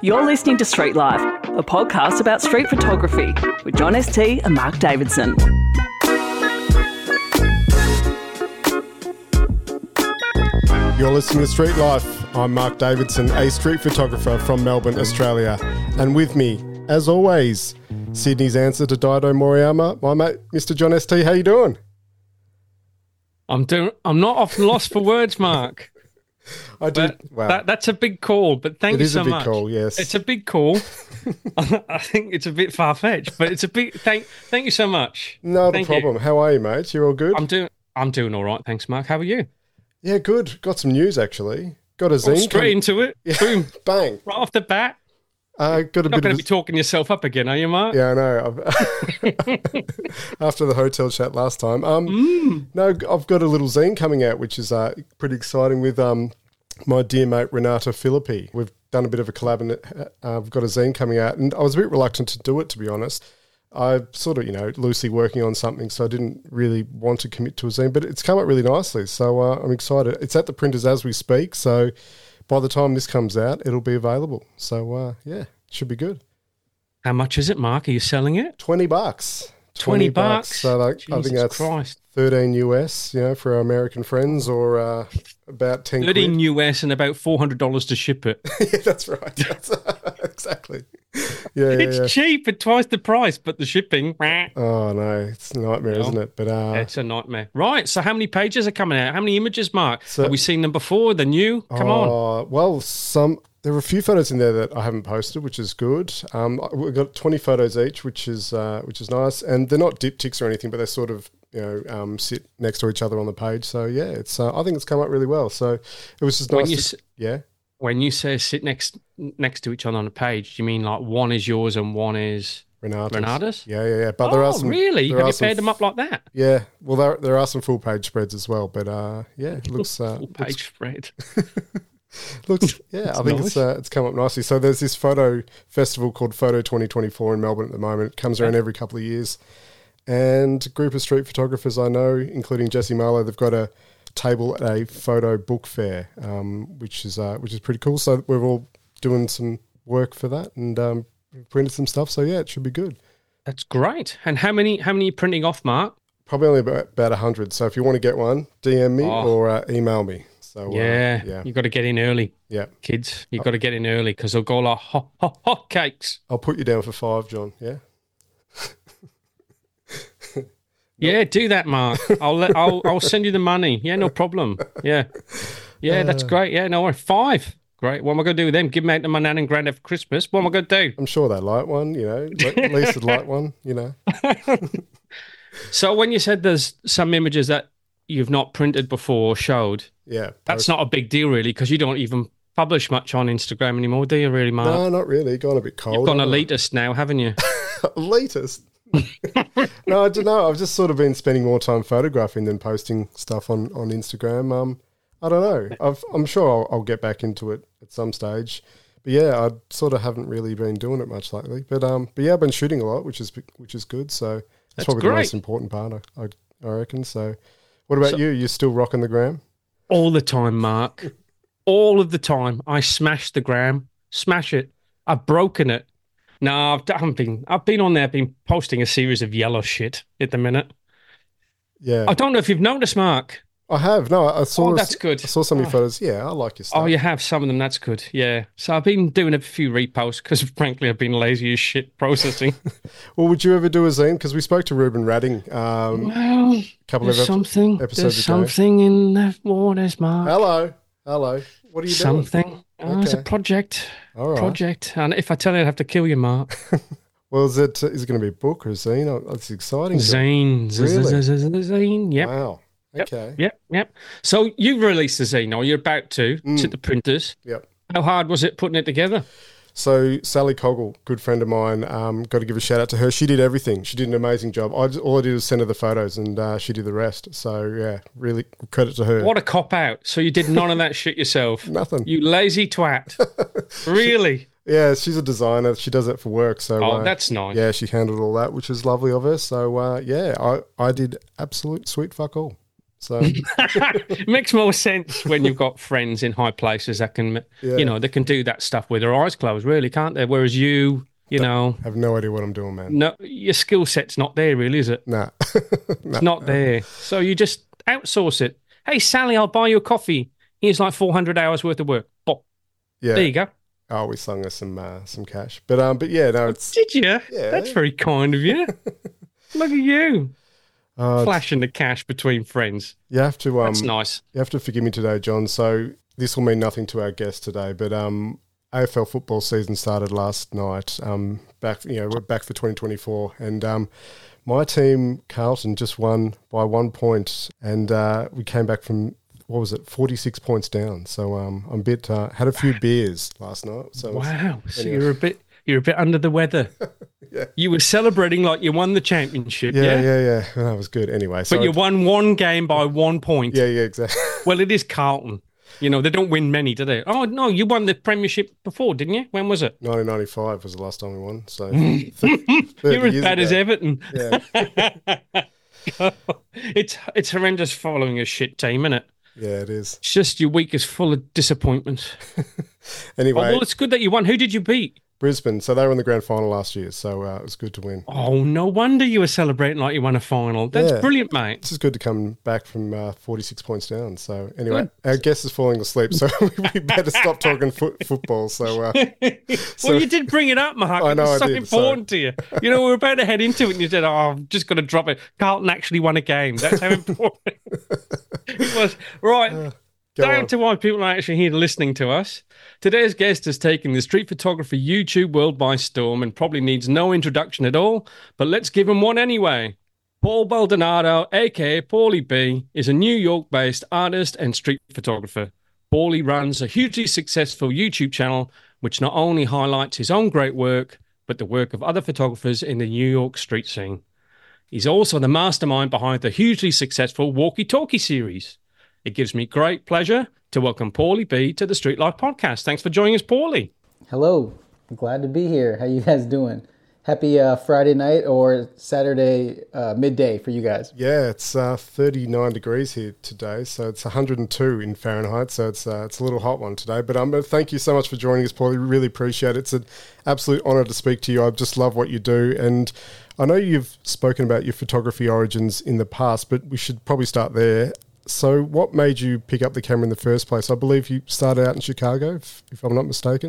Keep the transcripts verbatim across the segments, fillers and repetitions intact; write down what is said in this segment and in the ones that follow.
You're listening to Street Life, a podcast about street photography with John S T and Mark Davidson. You're listening to Street Life. I'm Mark Davidson, a street photographer from Melbourne, Australia. And with me, as always, Sydney's answer to Dido Moriyama, my mate, Mister John S T. How you doing? I'm doing. I'm not off lost for words, Mark. I do. But Wow. that, that's a big call, but thank It you is so a big much. call, yes. It's a big call. I think it's a bit far fetched, but it's a big. Thank, thank you so much. Not Thank a problem. you. How are you, mate? You all good? I'm doing. I'm doing all right, thanks, Mark. How are you? Yeah, good. Got some news actually. Got a Oh, zine. straight come- into it. Yeah. Boom. Bang. Right off the bat. Uh, got a You're not bit going of. to be talking yourself up again, are you, Mark? Yeah, I know. I've- After the hotel chat last time. Um, Mm. No, I've got a little zine coming out, which is uh, pretty exciting with um, my dear mate Renata Filippi. We've done a bit of a collab and uh, I've got a zine coming out. And I was a bit reluctant to do it, to be honest. I'm sort of, you know, loosely working on something, so I didn't really want to commit to a zine. But it's come out really nicely, so uh, I'm excited. It's at the printers as we speak, so by the time this comes out, it'll be available. So, uh, yeah, should be good. How much is it, Mark? Are you selling it? twenty bucks. Twenty bucks. So like, I think Jesus that's Christ. thirteen U S, you know, for our American friends, or uh, about ten. Thirteen quid. U S and about four hundred dollars to ship it. Yeah, that's right. That's, exactly. Yeah, yeah, It's yeah. cheap at twice the price, but the shipping. Oh no, it's a nightmare, No. isn't it? But uh, It's a nightmare. Right. So how many pages are coming out? How many images, Mark? So- Have we seen them before? The new? Come on. oh, well, some there are a few photos in there that I haven't posted, which is good. Um, we've got twenty photos each, which is uh, which is nice, and they're not diptychs or anything, but they sort of you know um, sit next to each other on the page. So yeah, it's uh, I think it's come out really well. So it was just When nice. you to- s- yeah. When you say sit next next to each other on a page, do you mean like one is yours and one is Renata's. Renata's? Yeah, yeah, yeah. But Oh, there are some. really? there Have are you some paired them up like that? Yeah, well, there there are some full page spreads as well, but uh, yeah, it looks uh, Full page spread. looks, looks yeah, I think it's nice. uh, it's come up nicely. So there's this photo festival called Photo twenty twenty-four in Melbourne at the moment. It comes around every couple of years, and a group of street photographers I know, including Jesse Marlowe, they've got a table at a photo book fair, um, which is uh, which is pretty cool. So we're all doing some work for that and um, printed some stuff. So yeah, it should be good. That's great. And how many how many are you printing off, Mark? Probably only about about a hundred. So if you want to get one, D M me Oh. or uh, email me. So Yeah. uh, yeah, You got to get in early, yeah. kids. You got to get in early because they'll go like hot, hot, hot cakes. I'll put you down for five, John. Yeah. Yeah, do that, Mark. I'll let, I'll I'll send you the money. Yeah, no problem. Yeah, yeah, that's great. Yeah, no, worries. Five. Great. What am I going to do with them? Give them out to my nan and granddad for Christmas. What am I going to do? I'm sure they like one, you know. At least they'd like one, you know. So when you said there's some images that you've not printed before or showed, Yeah. that's not a big deal really because you don't even publish much on Instagram anymore, do you really, Mark? No, not really. Gone a bit cold. You've gone haven't I? elitist now, haven't you? Elitist. No, I don't know. I've just sort of been spending more time photographing than posting stuff on, on Instagram. Um, I don't know. I've, I'm sure I'll, I'll get back into it at some stage. But yeah, I sort of haven't really been doing it much lately. But um, but yeah, I've been shooting a lot, which is which is good. So that's, That's probably the great. most important part, I, I, I reckon. So, what about So- you? You still rocking the gram? All the time, Mark. All of the time. I smash the gram. Smash it. I've broken it. No, I've, I haven't been. I've been on there, been posting a series of yellow shit at the minute. Yeah, I don't know if you've noticed, Mark. I have. No, I saw. Oh, that's good. I saw some of your Oh. photos. Yeah, I like your stuff. Oh, you have some of them. That's good. Yeah. So I've been doing a few reposts because, frankly, I've been lazy as shit processing. Well, would you ever do a zine? Because we spoke to Ruben Radding um, Well, a couple there's of ep- something. episodes There's ago. something in the waters, Mark. Hello, hello. What are you doing? Something. Oh, It's a Okay. project. All right. Project. And if I tell you, I'd have to kill you, Mark. Well, is it is it going to be a book or a zine? Oh, that's exciting. Zine. Z- Really? z- z- z- Zine. Yep. Wow. Yep. Okay. Yep. Yep. So you've released the zine, or you're about to. It's at the printers. Yep. How hard was it putting it together? So Sally Coggle, good friend of mine, um, got to give a shout out to her. She did everything. She did an amazing job. I just, all I did was send her the photos, and uh, she did the rest. So yeah, really credit to her. What a cop out. So you did none of that shit yourself. Nothing. You lazy twat. Really? Yeah, she's a designer. She does it for work. So Oh, uh, that's nice. yeah, she handled all that, which is lovely of her. So uh, yeah, I I did absolute sweet fuck all. So It makes more sense when you've got friends in high places that can, Yeah. you know, they can do that stuff with their eyes closed, really, can't they? Whereas you, you know, I have no idea what I'm doing, man. no, your skill set's not there, really, is it? Nah. It's not there. So you just outsource it. Hey, Sally, I'll buy you a coffee. Here's like four hundred hours worth of work. Pop. Yeah. There you go. Oh, we slung her some uh, some cash. But um, but yeah, no, it's Did you? Yeah. That's very kind of you. Look at you. uh, Flashing the cash between friends. you have to um, That's nice. you have to forgive me today, John. So this will mean nothing to our guest today, but um, A F L football season started last night. Um, back, you know, we're back for twenty twenty-four, and um, my team Carlton just won by one point, and uh, we came back from. What was it? forty-six points down. So um, I'm a bit uh, had a few beers last night. So it was- Wow. So anyway. you're a bit you're a bit under the weather. Yeah. You were celebrating like you won the championship, yeah? yeah, yeah, yeah. Well, that was good. Anyway, so But you won one game by one point. yeah, yeah, exactly. Well, it is Carlton. You know, they don't win many, do they? Oh, no, you won the premiership before, didn't you? When was it? nineteen ninety-five was the last time we won. So You're as bad as Everton. Yeah, It's it's horrendous following a shit team, isn't it? yeah, it is. It's just your week is full of disappointment. Anyway, Oh, well, it's good that you won. Who did you beat? Brisbane. So they were in the grand final last year. So uh, it was good to win. Oh, no wonder you were celebrating like you won a final. That's Yeah. brilliant, mate. It's just good to come back from uh, forty-six points down. So anyway, Good. our guest is falling asleep, so we better stop talking foot, football. So uh, Well, you did bring it up, Mark. I know It's I so did, important to you. You know, we were about to head into it, and you said, "Oh, I'm just going to drop it." Carlton actually won a game. That's how important it was. Right. go Down on. to why people are actually here listening to us. Today's guest has taken the street photography YouTube world by storm and probably needs no introduction at all, but let's give him one anyway. Paul Baldonado, aka Paulie B, is a New York-based artist and street photographer. Paulie runs a hugely successful YouTube channel which not only highlights his own great work, but the work of other photographers in the New York street scene. He's also the mastermind behind the hugely successful Walkie Talkie series. It gives me great pleasure to welcome Paulie B to the Street Life Podcast. Thanks for joining us, Paulie. Hello, I'm glad to be here. How you guys doing? Happy uh, Friday night or Saturday uh, midday for you guys. Yeah, it's uh, thirty-nine degrees here today, so it's one hundred two in Fahrenheit, so it's uh, it's a little hot one today. But um, thank you so much for joining us, Paulie. We really appreciate it. It's an absolute honour to speak to you. I just love what you do, and I know you've spoken about your photography origins in the past, but we should probably start there. So what made you pick up the camera in the first place? I believe you started out in Chicago, if, if I'm not mistaken.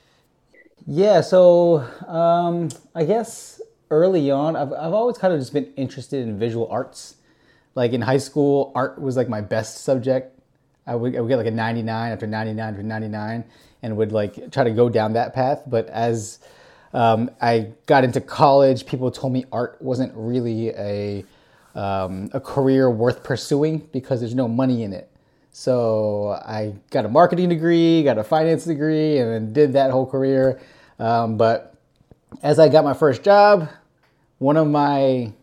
Yeah, so um, I guess early on, I've, I've always kind of just been interested in visual arts. Like in high school, art was like my best subject. I would, I would get like a ninety-nine after ninety-nine after ninety-nine and would like try to go down that path. But as um, I got into college, people told me art wasn't really a Um, a career worth pursuing because there's no money in it. So I got a marketing degree, got a finance degree, and then did that whole career. Um, but as I got my first job, one of my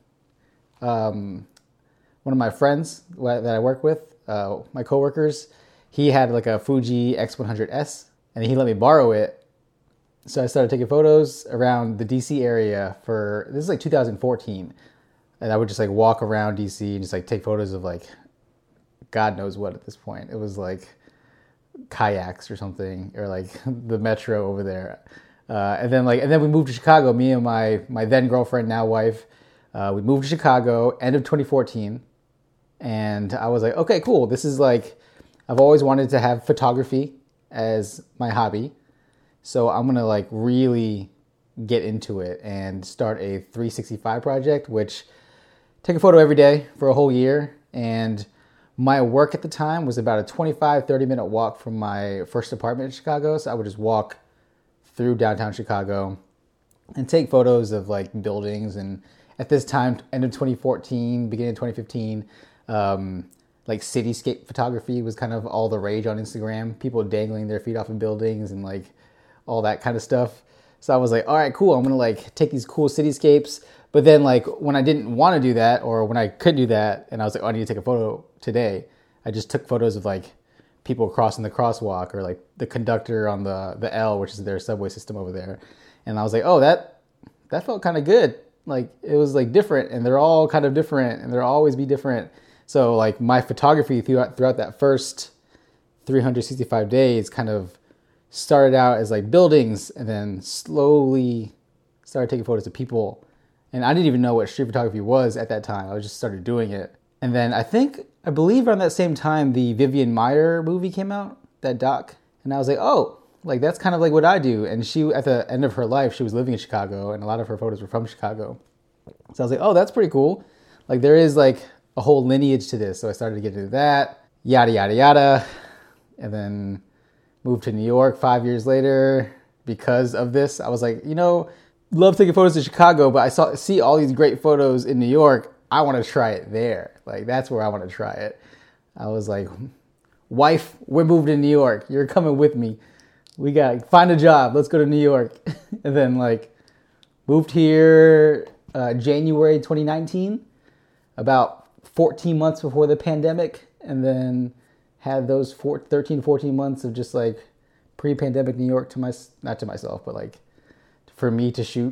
um, one of my friends that I work with, uh, my coworkers, he had like a Fuji X one hundred S, and he let me borrow it. So I started taking photos around the D C area for, this is like two thousand fourteen. And I would just like walk around D C and just like take photos of like, God knows what at this point. It was like kayaks or something, or like the metro over there. Uh, and then like, and then we moved to Chicago. Me and my my then girlfriend, now wife, uh, we moved to Chicago end of twenty fourteen. And I was like, okay, cool. This is like, I've always wanted to have photography as my hobby. So I'm gonna like really get into it and start a three sixty-five project, which take a photo every day for a whole year. And my work at the time was about a twenty-five, thirty minute walk from my first apartment in Chicago. So I would just walk through downtown Chicago and take photos of like buildings. And at this time, end of twenty fourteen, beginning of twenty fifteen, um, like cityscape photography was kind of all the rage on Instagram. People dangling their feet off of buildings and like all that kind of stuff. So I was like, all right, cool. I'm going to like take these cool cityscapes. But then like when I didn't want to do that, or when I could do that, and I was like, oh, I need to take a photo today, I just took photos of like people crossing the crosswalk, or like the conductor on the, the L, which is their subway system over there. And I was like, oh, that, that felt kind of good. Like it was like different, and they're all kind of different, and they'll always be different. So like my photography throughout throughout that first three hundred sixty-five days kind of started out as like buildings and then slowly started taking photos of people. And I didn't even know what street photography was at that time. I just started doing it. And then I think, I believe around that same time, the Vivian Maier movie came out, that doc. And I was like, oh, like that's kind of like what I do. And she, at the end of her life, she was living in Chicago and a lot of her photos were from Chicago. So I was like, oh, that's pretty cool. Like there is like a whole lineage to this. So I started to get into that, yada, yada, yada. And then moved to New York five years later because of this. I was like, you know, love taking photos in Chicago, but I saw see all these great photos in New York. I want to try it there. Like, that's where I want to try it. I was like, wife, we're moving to New York. You're coming with me. We got, find a job. Let's go to New York. And then, like, moved here uh, January twenty nineteen, about fourteen months before the pandemic. And then had those four, thirteen, fourteen months of just, like, pre-pandemic New York to my, not to myself, but, like, for me to shoot.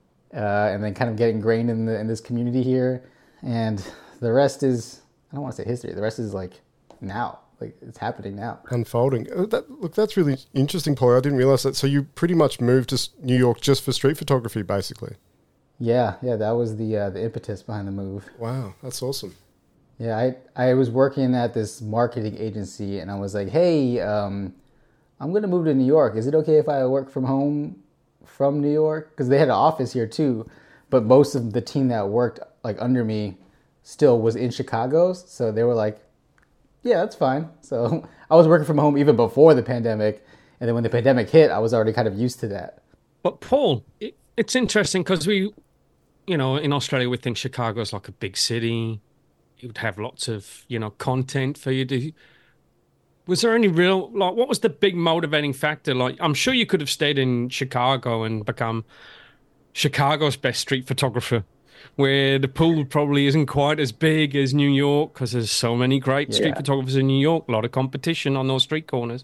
Uh, and then kind of get ingrained in the in this community here. And the rest is, I don't want to say history. The rest is like now, like it's happening now. Unfolding. Uh, that, look, that's really interesting, Paul. I didn't realize that. So you pretty much moved to New York just for street photography, basically. Yeah, yeah, that was the uh, the impetus behind the move. Wow, that's awesome. Yeah, I, I was working at this marketing agency and I was like, hey, um, I'm going to move to New York. Is it okay if I work from home from New York? Because they had an office here too. But most of the team that worked like under me still was in Chicago. So they were like, yeah, that's fine. So I was working from home even before the pandemic. And then when the pandemic hit, I was already kind of used to that. But Paul, it, it's interesting because we, you know, in Australia, we think Chicago's like a big city. It would have lots of, you know, content for you to... Was there any real, like, what was the big motivating factor? Like, I'm sure you could have stayed in Chicago and become Chicago's best street photographer, where the pool probably isn't quite as big as New York because there's so many great Yeah. street photographers in New York, a lot of competition on those street corners.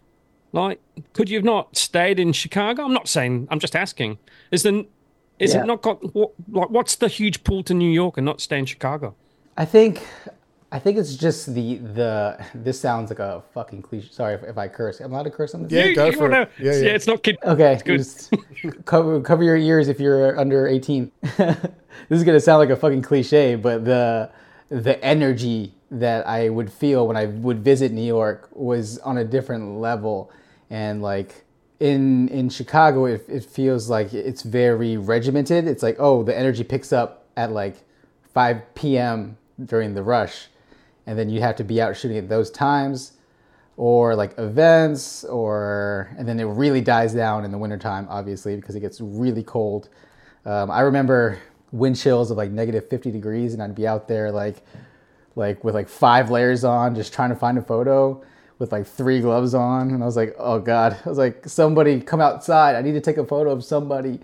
Like, could you have not stayed in Chicago? I'm not saying, I'm just asking. Is the, is Yeah. it not got, what, like, what's the huge pull to New York and not stay in Chicago? I think I think it's just the, the this sounds like a fucking cliche. Sorry if, if I curse. Am I allowed to curse on this? Yeah, You- go you for wanna- it. Yeah, yeah. it's not kid. Okay, good. just cover cover your ears if you're under eighteen. This is gonna sound like a fucking cliche, but the the energy that I would feel when I would visit New York was on a different level, and like in in Chicago, it it feels like it's very regimented. It's like, oh, the energy picks up at like five p.m. during the rush, and then you have to be out shooting at those times. Or like events, or and then it really dies down in the wintertime, obviously, because it gets really cold. Um, I remember wind chills of like negative fifty degrees, and I'd be out there like, like with like five layers on, just trying to find a photo with like three gloves on, and I was like, oh god, I was like, somebody come outside, I need to take a photo of somebody.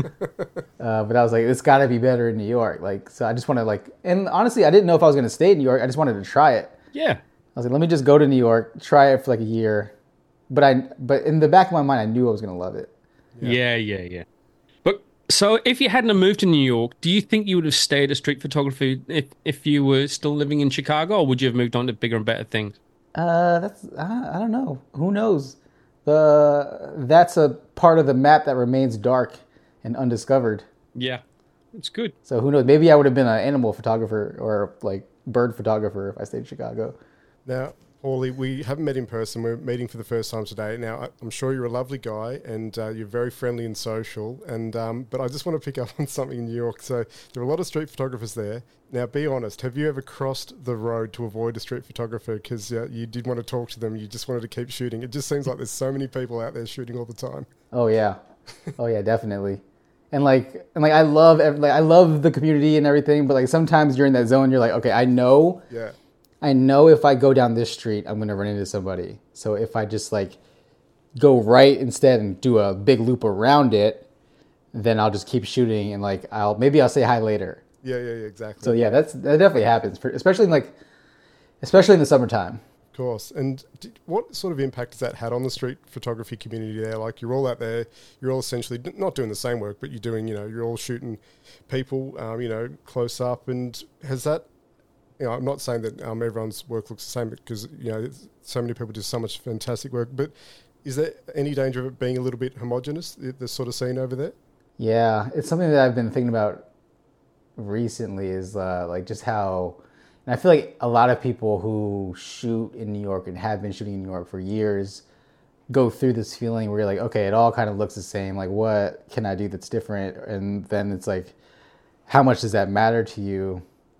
uh, but I was like, it's got to be better in New York, like so. I just want to like, and honestly, I didn't know if I was going to stay in New York. I just wanted to try it. Yeah. I was like, let me just go to New York, try it for like a year. But I, but in the back of my mind, I knew I was going to love it. Yeah, yeah, yeah. But so if you hadn't have moved to New York, do you think you would have stayed as street photography if, if you were still living in Chicago, or would you have moved on to bigger and better things? Uh, that's, I, I don't know. Who knows? The, that's a part of the map that remains dark and undiscovered. Yeah, it's good. So who knows? Maybe I would have been an animal photographer or like bird photographer if I stayed in Chicago. Now, Paulie, we haven't met in person. We're meeting for the first time today. Now, I- I'm sure you're a lovely guy and uh, you're very friendly and social. And um, but I just want to pick up on something in New York. So there are a lot of street photographers there. Now, be honest. Have you ever crossed the road to avoid a street photographer because uh, you did want to talk to them? You just wanted to keep shooting. It just seems like there's so many people out there shooting all the time. Oh yeah, oh yeah, definitely. And like, and like, I love, ev- like, I love the community and everything. But like, sometimes during that zone, you're like, okay, I know. Yeah. I know if I go down this street, I'm going to run into somebody. So if I just like go right instead and do a big loop around it, then I'll just keep shooting and like I'll maybe I'll say hi later. Yeah, yeah, yeah, exactly. So yeah, that's that definitely happens, for, especially in like especially in the summertime. Of course. And did, what sort of impact has that had on the street photography community there? Like you're all out there, you're all essentially d- not doing the same work, but you're doing, you know, you're all shooting people, um, you know, close up. And has that you know, I'm not saying that um, everyone's work looks the same because, you know, so many people do so much fantastic work, but is there any danger of it being a little bit homogenous, the, the sort of scene over there? Yeah, it's something that I've been thinking about recently is uh, like just how, and I feel like a lot of people who shoot in New York and have been shooting in New York for years go through this feeling where you're like, okay, it all kind of looks the same. Like, what can I do that's different? And then it's like, how much does that matter to you?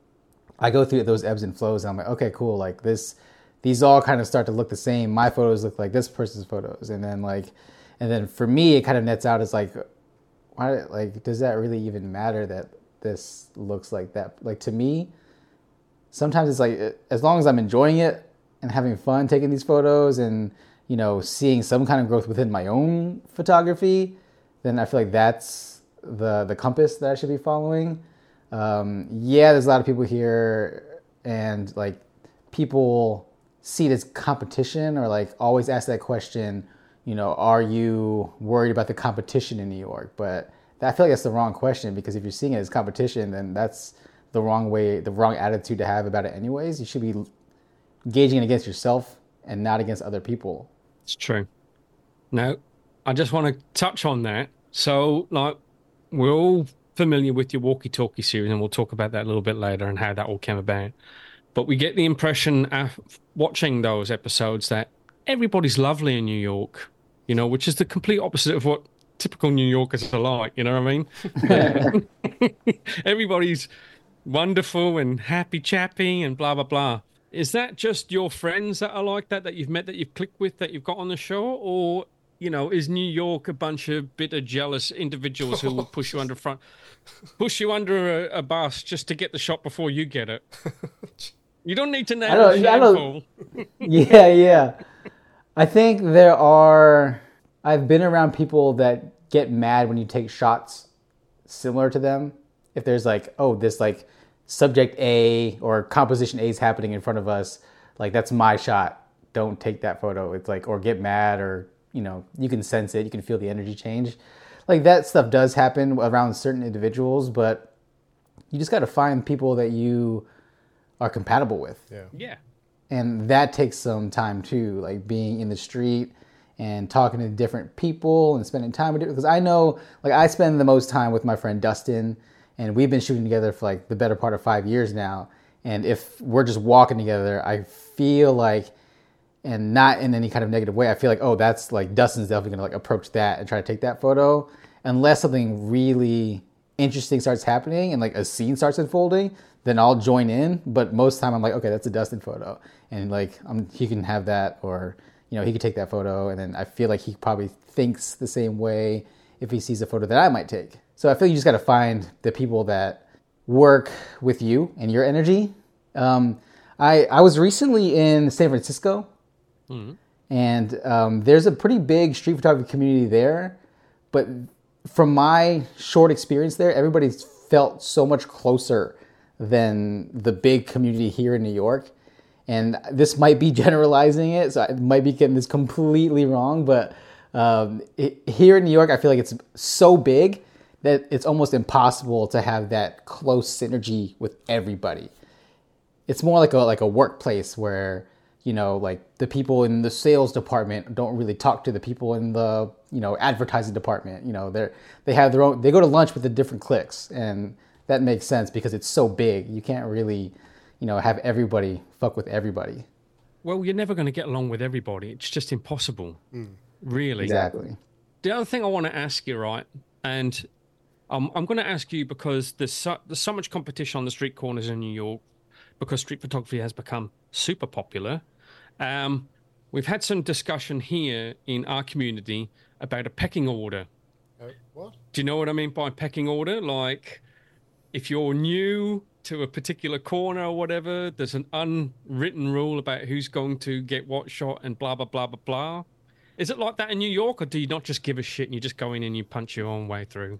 I go through those ebbs and flows and I'm like, okay, cool. Like this, these all kind of start to look the same. My photos look like this person's photos. And then like, and then for me, it kind of nets out as like, why, like, does that really even matter that this looks like that? Like to me, sometimes it's like, as long as I'm enjoying it and having fun taking these photos and, you know, seeing some kind of growth within my own photography, then I feel like that's the the compass that I should be following. Um, yeah, there's a lot of people here and like people see it as competition or like always ask that question, you know, are you worried about the competition in New York? But I feel like that's the wrong question because if you're seeing it as competition, then that's the wrong way, the wrong attitude to have about it anyways. You should be gauging it against yourself and not against other people. It's true. Now, I just want to touch on that. So, like, we're all familiar with your walkie-talkie series, and we'll talk about that a little bit later and how that all came about. But we get the impression of watching those episodes that everybody's lovely in New York, you know, which is the complete opposite of what typical New Yorkers are like, you know what I mean? Everybody's wonderful and happy-chappy and blah, blah, blah. Is that just your friends that are like that, that you've met, that you've clicked with, that you've got on the show? Or, you know, is New York a bunch of bitter, jealous individuals who will push you under front, push you under a, a bus just to get the shot before you get it? You don't need to know. I don't, I don't, yeah, yeah. I think there are, I've been around people that get mad when you take shots similar to them. If there's like, oh, this like, subject A or composition A is happening in front of us, like that's my shot, don't take that photo. It's like, or get mad, or you know, you can sense it, you can feel the energy change. Like that stuff does happen around certain individuals, but you just got to find people that you are compatible with. Yeah. Yeah. And that takes some time too, like being in the street and talking to different people and spending time with it. Because I know, like I spend the most time with my friend Dustin, and we've been shooting together for like the better part of five years now. And if we're just walking together, I feel like, and not in any kind of negative way, I feel like, oh, that's like Dustin's definitely gonna like approach that and try to take that photo. Unless something really interesting starts happening and like a scene starts unfolding, then I'll join in. But most of the time I'm like, okay, that's a Dustin photo. And like I'm, he can have that, or, you know, he could take that photo. And then I feel like he probably thinks the same way if he sees a photo that I might take. So I feel you just got to find the people that work with you and your energy. Um, I I was recently in San Francisco, mm-hmm. and um, there's a pretty big street photography community there. But from my short experience there, everybody's felt so much closer than the big community here in New York. And this might be generalizing it, so I might be getting this completely wrong. But um, it, here in New York, I feel like it's so big that it's almost impossible to have that close synergy with everybody. It's more like a like a workplace where, you know, like the people in the sales department don't really talk to the people in the, you know, advertising department. You know, they're they have their own, they go to lunch with the different cliques, and that makes sense because it's so big. You can't really, you know, have everybody fuck with everybody. Well, you're never going to get along with everybody. It's just impossible. Mm. Really. Exactly. The other thing I want to ask you, right, and Um, I'm going to ask you because there's so, there's so much competition on the street corners in New York because street photography has become super popular. Um, we've had some discussion here in our community about a pecking order. Uh, what? Do you know what I mean by pecking order? Like, if you're new to a particular corner or whatever, there's an unwritten rule about who's going to get what shot and blah, blah, blah, blah, blah. Is it like that in New York, or do you not just give a shit and you just go in and you punch your own way through?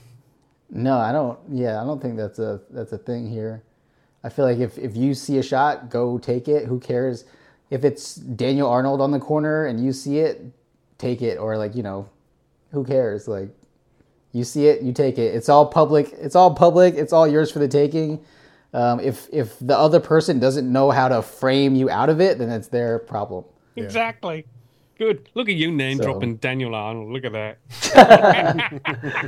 No, I don't. Yeah, I don't think that's a that's a thing here. I feel like if, if you see a shot, go take it. Who cares if it's Daniel Arnold on the corner and you see it? Take it, or like, you know, who cares? Like, you see it, you take it. It's all public. It's all public. It's all yours for the taking. Um, if if the other person doesn't know how to frame you out of it, then it's their problem. Exactly. Good. Look at you name So- dropping Daniel Arnold. Look at that.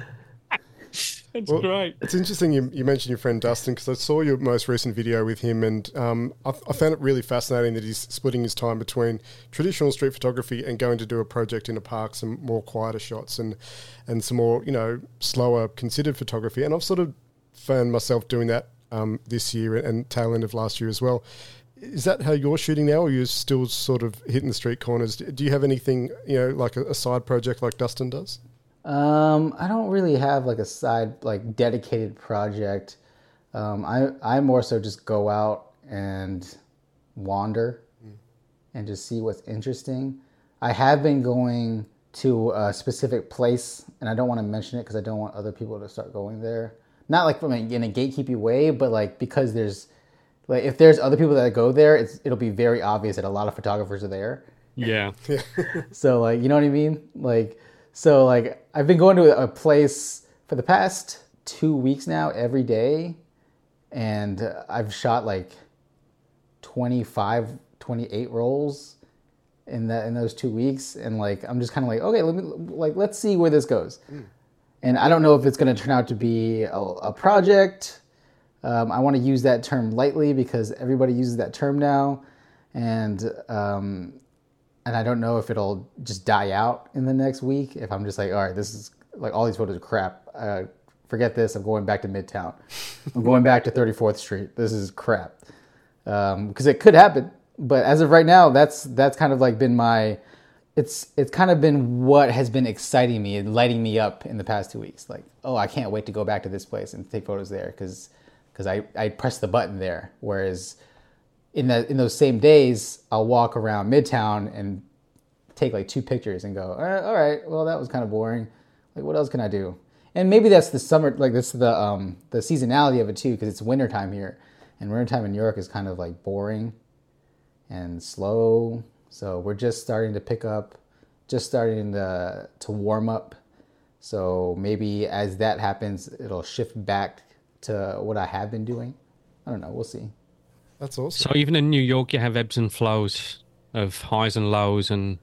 That's Well, great. It's interesting you, you mentioned your friend Dustin, because I saw your most recent video with him, and um, I, I found it really fascinating that he's splitting his time between traditional street photography and going to do a project in a park, some more quieter shots and and some more, you know, slower considered photography. And I've sort of found myself doing that um, this year and tail end of last year as well. Is that how you're shooting now, or are you still sort of hitting the street corners? Do you have anything, you know, like a, a side project like Dustin does? Um, I don't really have like a side, like dedicated project. Um, I, I more so just go out and wander mm. and just see what's interesting. I have been going to a specific place, and I don't want to mention it because I don't want other people to start going there. Not like from a, in a gatekeeping way, but like because there's, like if there's other people that go there, it's, it'll be very obvious that a lot of photographers are there. Yeah. So like, you know what I mean? Like, so like I've been going to a place for the past two weeks now every day, and I've shot like twenty-five, twenty-eight rolls in that in those two weeks, and like I'm just kind of like, okay, let me like let's see where this goes. Mm. And I don't know if it's going to turn out to be a, a project. Um, I want to use that term lightly because everybody uses that term now, and um, and I don't know if it'll just die out in the next week. If I'm just like, all right, this is like all these photos are crap. Uh, forget this. I'm going back to Midtown. I'm going back to thirty-fourth Street. This is crap. Um, because it could happen. But as of right now, that's that's kind of like been my. It's it's kind of been what has been exciting me and lighting me up in the past two weeks. Like, oh, I can't wait to go back to this place and take photos there because because I, I pressed the button there. Whereas in that in those same days, I'll walk around Midtown and take like two pictures and go, all right, all right, well, that was kind of boring. Like, what else can I do? And maybe that's the summer, like that's the um, the seasonality of it too, because it's wintertime here. And wintertime in New York is kind of like boring and slow. So we're just starting to pick up, just starting to, to warm up. So maybe as that happens, it'll shift back to what I have been doing. I don't know. We'll see. That's awesome. So even in New York, you have ebbs and flows of highs and lows and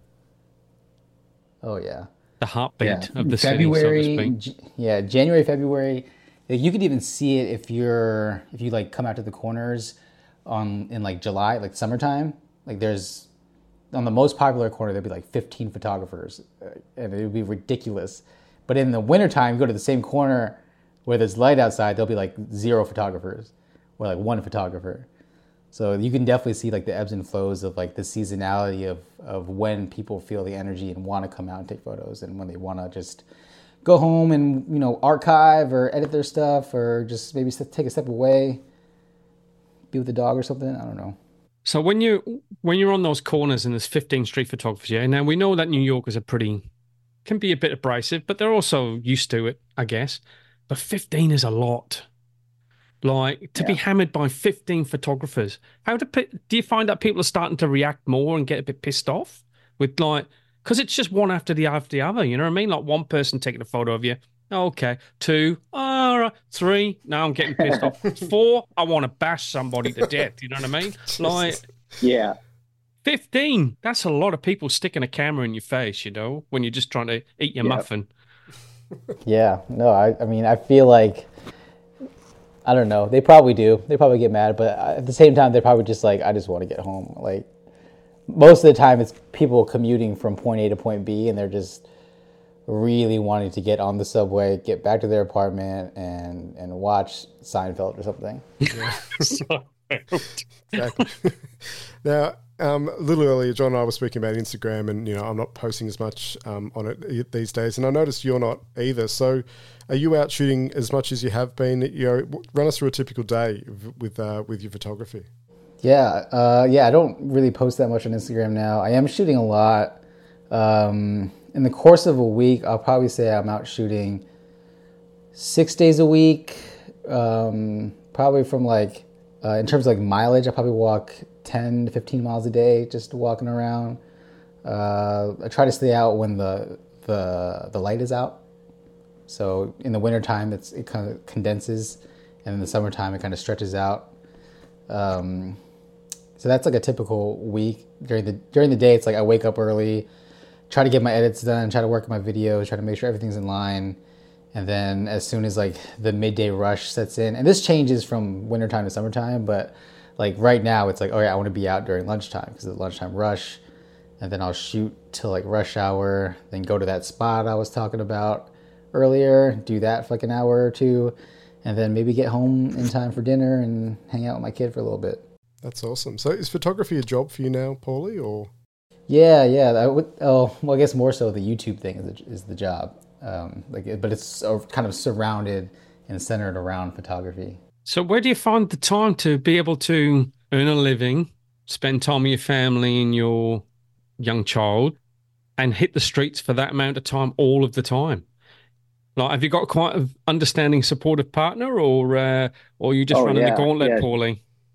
oh yeah, the heartbeat yeah. of the February, city, so to speak. Yeah, January, February. You could even see it if you're if you like come out to the corners on in like July, like summertime. Like there's on the most popular corner there'd be like fifteen photographers, and it would be ridiculous. But in the wintertime, you go to the same corner where there's light outside, there'll be like zero photographers or like one photographer. So you can definitely see like the ebbs and flows of like the seasonality of, of when people feel the energy and want to come out and take photos, and when they want to just go home and, you know, archive or edit their stuff, or just maybe take a step away, be with the dog or something. I don't know. So when you when you're on those corners and there's fifteen street photographers, yeah. Now we know that New Yorkers are pretty can be a bit abrasive, but they're also used to it, I guess. But fifteen is a lot. Like to yeah. be hammered by fifteen photographers. How do do you find that people are starting to react more and get a bit pissed off with like, because it's just one after the after the other. You know what I mean? Like one person taking a photo of you. Okay, two, all right, three. Now I'm getting pissed off. Four, I want to bash somebody to death. You know what I mean? Like, yeah. fifteen. That's a lot of people sticking a camera in your face. You know, when you're just trying to eat your yeah. muffin. Yeah. No, I. I mean, I feel like. I don't know. They probably do. They probably get mad, but at the same time, they're probably just like, I just want to get home. Like, most of the time, it's people commuting from point A to point B, and they're just really wanting to get on the subway, get back to their apartment, and and watch Seinfeld or something. Yeah. Exactly. Now, um, a little earlier, John and I were speaking about Instagram, and you know, I'm not posting as much um, on it these days, and I noticed you're not either. So, are you out shooting as much as you have been? You know, run us through a typical day with uh, with your photography. Yeah, uh, yeah. I don't really post that much on Instagram now. I am shooting a lot. Um, in the course of a week, I'll probably say I'm out shooting six days a week. Um, probably from like. Uh, in terms of like mileage, I probably walk ten to fifteen miles a day just walking around. Uh, I try to stay out when the the the light is out. So in the wintertime, it's, it kind of condenses and in the summertime it kind of stretches out. Um, so that's like a typical week. During the during the day, it's like I wake up early, try to get my edits done, try to work on my videos, try to make sure everything's in line. And then as soon as like the midday rush sets in, and this changes from wintertime to summertime, but like right now it's like, oh yeah, I want to be out during lunchtime because of the lunchtime rush. And then I'll shoot till like rush hour, then go to that spot I was talking about earlier, do that for like an hour or two, and then maybe get home in time for dinner and hang out with my kid for a little bit. That's awesome. So is photography a job for you now, Paulie, or? Yeah, yeah. I would, oh, well, I guess more so the YouTube thing is the, is the job. Um, like, but it's so kind of surrounded and centered around photography. So where do you find the time to be able to earn a living, spend time with your family and your young child, and hit the streets for that amount of time all of the time? Like, have you got quite an understanding, supportive partner, or uh, or are you just Oh, running yeah, the gauntlet, yeah. Paulie?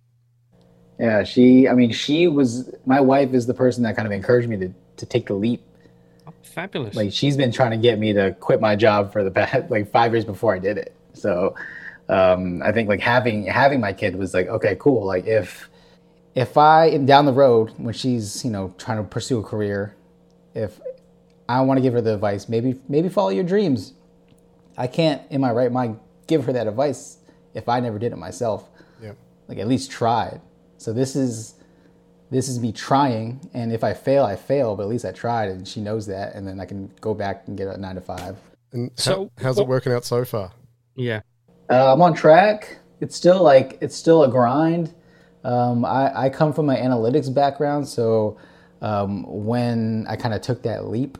Yeah, she, I mean, she was, my wife is the person that kind of encouraged me to, to take the leap. Oh, fabulous. Like, she's been trying to get me to quit my job for the past, like, five years before I did it. So, um, I think, like, having, having my kid was like, okay, cool. Like, if, if I am down the road when she's, you know, trying to pursue a career, if I want to give her the advice, maybe, maybe follow your dreams. I can't, in my right mind, give her that advice if I never did it myself. Yeah. Like, at least try. So this is this is me trying, and if I fail, I fail, but at least I tried, and she knows that, and then I can go back and get a nine to five. And So how, how's what- it working out so far? Yeah. Uh, I'm on track. It's still like it's still a grind. Um, I, I come from an analytics background, so um, when I kind of took that leap,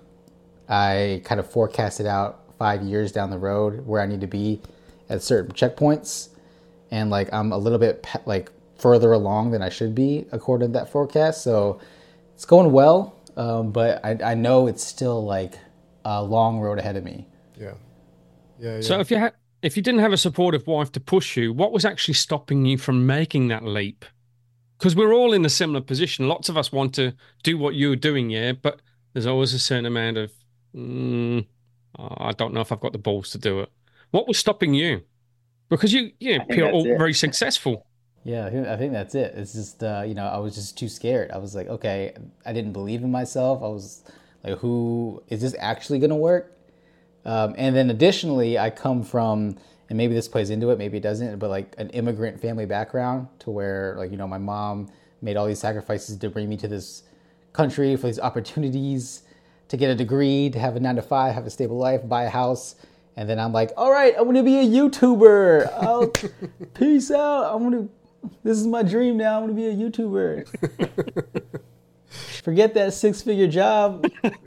I kind of forecasted out five years down the road where I need to be at certain checkpoints, and like I'm a little bit pe- like further along than I should be according to that forecast. So it's going well, um, but I, I know it's still like a long road ahead of me. Yeah. Yeah. yeah. So if you had, if you didn't have a supportive wife to push you, what was actually stopping you from making that leap? Because we're all in a similar position. Lots of us want to do what you're doing, yeah, but there's always a certain amount of, mm, oh, I don't know if I've got the balls to do it. What was stopping you? Because you, you know, think you're that's all it. very successful. Yeah, I think, I think that's it. It's just, uh, you know, I was just too scared. I was like, okay, I didn't believe in myself. I was like, who, is this actually going to work? Um, and then additionally, I come from, and maybe this plays into it, maybe it doesn't, but like an immigrant family background to where, like, you know, my mom made all these sacrifices to bring me to this country for these opportunities to get a degree, to have a nine to five, have a stable life, buy a house. And then I'm like, all right, I'm going to be a YouTuber. I'll, peace out. I'm going to, this is my dream now. I'm going to be a YouTuber. Forget that six-figure job.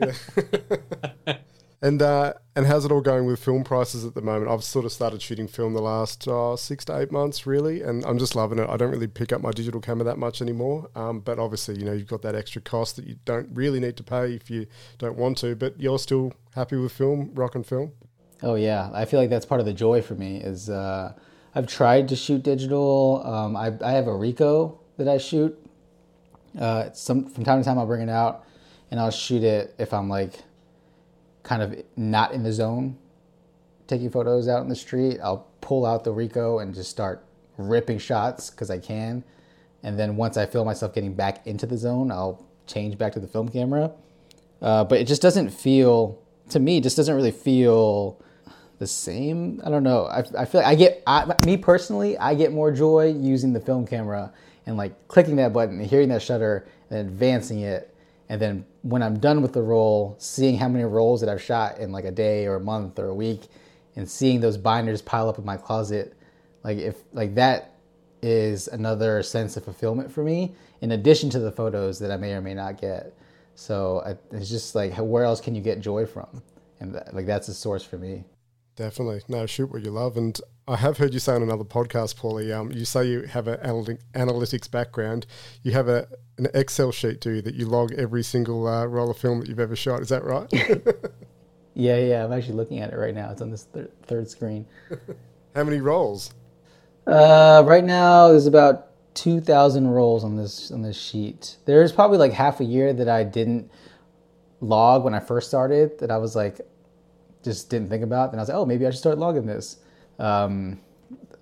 And uh, and how's it all going with film prices at the moment? I've sort of started shooting film the last uh, six to eight months, really, and I'm just loving it. I don't really pick up my digital camera that much anymore, um, but obviously, you know, you've got that extra cost that you don't really need to pay if you don't want to, but you're still happy with film, rocking film? Oh yeah, I feel like that's part of the joy for me is uh, I've tried to shoot digital. Um, I, I have a Ricoh that I shoot. Uh, some from time to time I'll bring it out and I'll shoot it if I'm like kind of not in the zone, taking photos out in the street. I'll pull out the Ricoh and just start ripping shots because I can. And then once I feel myself getting back into the zone, I'll change back to the film camera. Uh, but it just doesn't feel, to me, it just doesn't really feel the same. I don't know. I, I feel like I get, I, me personally, I get more joy using the film camera and like clicking that button and hearing that shutter and advancing it. And then when I'm done with the roll, seeing how many rolls that I've shot in like a day or a month or a week and seeing those binders pile up in my closet, like if like that is another sense of fulfillment for me in addition to the photos that I may or may not get. So I, it's just like, where else can you get joy from? And that, like that's a source for me. Definitely. No, shoot what you love. And I have heard you say on another podcast, Paulie, um, you say you have an analytic, analytics background. You have a an Excel sheet, do you, that you log every single uh, roll of film that you've ever shot. Is that right? Yeah, yeah. I'm actually looking at it right now. It's on this thir- third screen. How many rolls? Uh, right now, there's about two thousand rolls on this on this sheet. There's probably like half a year that I didn't log when I first started, that I was like, just didn't think about. Then I was like, oh, maybe I should start logging this. Um,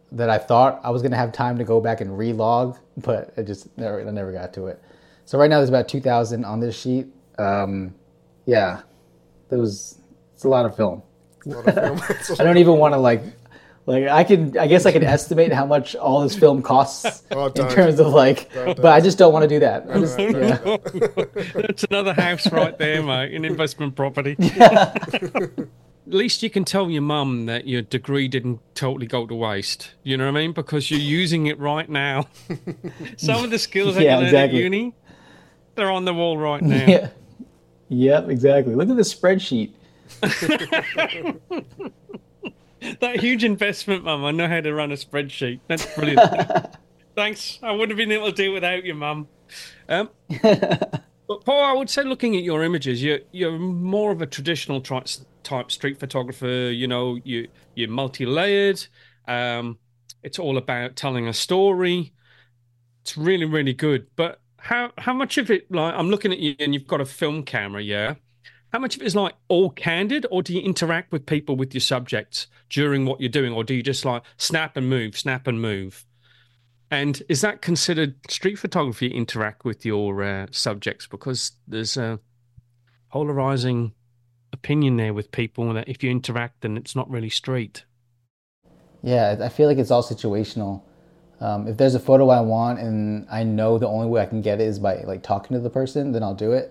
that I thought I was gonna have time to go back and relog, but I just never I never got to it. So right now there's about two thousand on this sheet. Um, yeah, there was it's a lot of film. A lot of film. It's a I don't even want to like like I can I guess I can estimate how much all this film costs Oh, in don't. terms of like, Don't, but I just don't want to do that. I just, no, no. yeah. That's another house right there, mate, in investment property. At least you can tell your mum that your degree didn't totally go to waste. You know what I mean? Because you're using it right now. Some of the skills that Yeah, you learned exactly. at uni, they're on the wall right now. Yeah. Yep, exactly. Look at the spreadsheet. That huge investment, mum. I know how to run a spreadsheet. That's brilliant. Thanks. I wouldn't have been able to do it without you, mum. Um, but Paul, I would say, looking at your images, you're you're more of a traditional type type street photographer. You know, you you're multi-layered. Um, it's all about telling a story. It's really really good. But how how much of it? Like, I'm looking at you, and you've got a film camera, yeah. How much of it is like all candid, or do you interact with people, with your subjects during what you're doing, or do you just like snap and move, snap and move? And is that considered street photography, interact with your uh, subjects? Because there's a polarizing opinion there with people that if you interact, then it's not really street. Yeah, I feel like it's all situational. Um, if there's a photo I want and I know the only way I can get it is by like talking to the person, then I'll do it.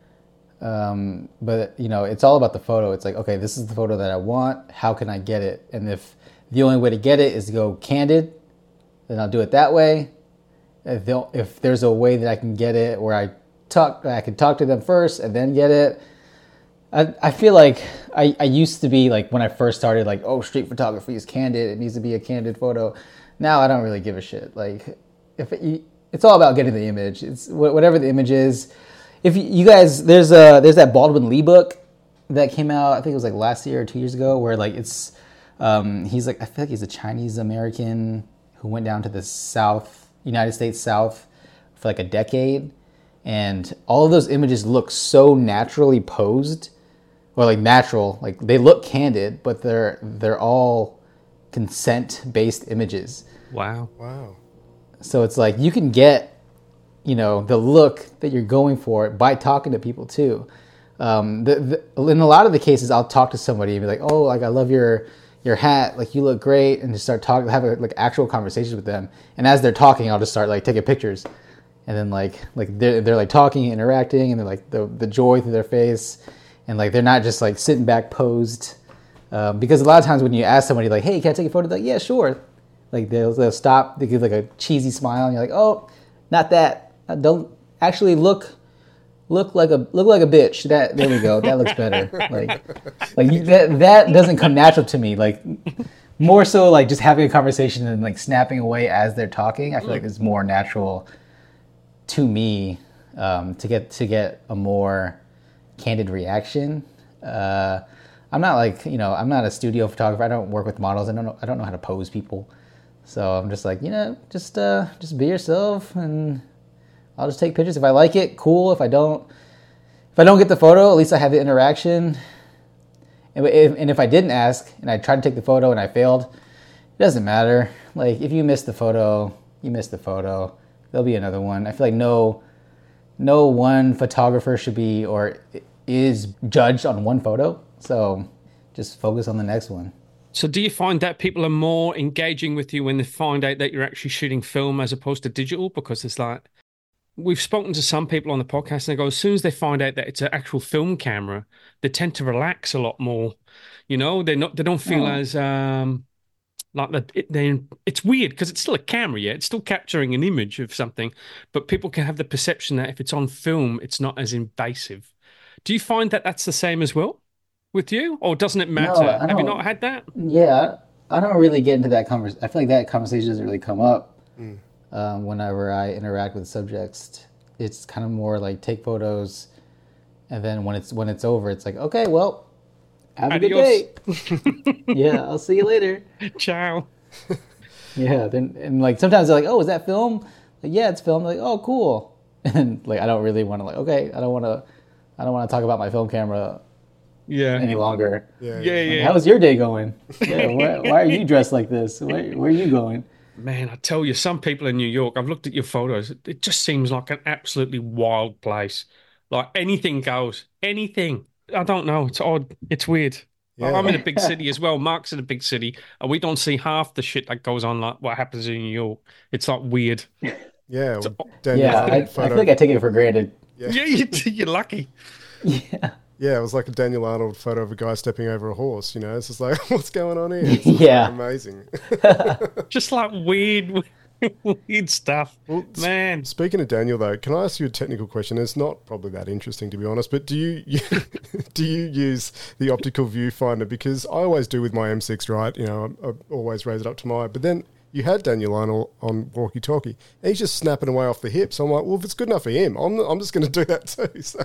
Um, but you know, it's all about the photo. It's like, okay, this is the photo that I want. How can I get it? And if the only way to get it is to go candid, then I'll do it that way. If, they'll- if there's a way that I can get it where I talk, I can talk to them first and then get it. I, I feel like I, I used to be like when I first started, like, oh, street photography is candid. It needs to be a candid photo. Now I don't really give a shit. Like, if it, it's all about getting the image. It's wh- whatever the image is. If you, you guys, there's a there's that Baldwin Lee book that came out. I think it was like last year or two years ago, where like it's um, he's like I feel like he's a Chinese American who went down to the South United States South for like a decade, and all of those images look so naturally posed, or like natural, like they look candid, but they're they're all consent based images. Wow. Wow. So it's like you can get, you know, the look that you're going for by talking to people too. Um, the, the, in a lot of the cases, I'll talk to somebody and be like, "Oh, like I love your your hat, like you look great," and just start talking, have a, like actual conversations with them. And as they're talking, I'll just start like taking pictures, and then like like they're they're like talking, interacting, and they're like the the joy through their face, and like they're not just like sitting back posed. Um, because a lot of times when you ask somebody like, "Hey, can I take a photo?" They're like, "Yeah, sure." Like they'll they'll stop, they give like a cheesy smile, and you're like, "Oh, not that. Uh, Don't actually look look like a look like a bitch." That there we go. That looks better. Like like you, that that doesn't come natural to me. Like more so like just having a conversation and like snapping away as they're talking. I feel like it's more natural to me um, to get to get a more candid reaction. Uh, I'm not like you know I'm not a studio photographer. I don't work with models. I don't know I don't know how to pose people. So I'm just like you know just uh, just be yourself and I'll just take pictures. If I like it, cool. If I don't, if I don't get the photo, at least I have the interaction. And if, and if I didn't ask and I tried to take the photo and I failed, it doesn't matter. Like if you missed the photo, you missed the photo. There'll be another one. I feel like no, no one photographer should be or is judged on one photo. So just focus on the next one. So do you find that people are more engaging with you when they find out that you're actually shooting film as opposed to digital? Because it's like, we've spoken to some people on the podcast and they go, as soon as they find out that it's an actual film camera, they tend to relax a lot more. You know, they're not, they don't feel Oh. as, um, like that. It, they, it's weird because it's still a camera, yeah. It's still capturing an image of something, but people can have the perception that if it's on film, it's not as invasive. Do you find that that's the same as well with you, or doesn't it matter? I Have you don't- not had that? Yeah, I don't really get into that conversation. I feel like that conversation doesn't really come up um, whenever I interact with subjects. It's kind of more like take photos, and then when it's when it's over, it's like, okay, well, have a good day. Adios. Yeah, I'll see you later. Ciao. Yeah, then and like sometimes they're like, oh, is that film? Like, yeah, it's film. Like, oh, cool. And like I don't really want to like, okay, I don't want to, I don't want to talk about my film camera Yeah. any longer. Yeah, Yeah, yeah. yeah. How's your day going? Yeah, why, why are you dressed like this? Where, where are you going? Man, I tell you, some people in New York, I've looked at your photos, it just seems like an absolutely wild place. Like anything goes, anything. I don't know. It's odd. It's weird. I- I'm in a Yeah. big city as well. Mark's in a big city, and we don't see half the shit that goes on, like what happens in New York. It's like weird. Yeah, well, o- Daniel Yeah, I, I Arnold feel photo. like I take it for granted. Yeah. Yeah, you, you're lucky. Yeah. Yeah, it was like a Daniel Arnold photo of a guy stepping over a horse. You know, it's just like, what's going on here? It's just Yeah. amazing. Just like weird, weird stuff. Well, s- Man, Speaking of Daniel, though, can I ask you a technical question? It's not probably that interesting, to be honest, but do you, you do you use the optical viewfinder? Because I always do with my M six, right? You know, I, I always raise it up to my. But then you had Daniel Arnold on walkie-talkie, and he's just snapping away off the hip. So I'm like, well, if it's good enough for him, I'm I'm just going to do that too. So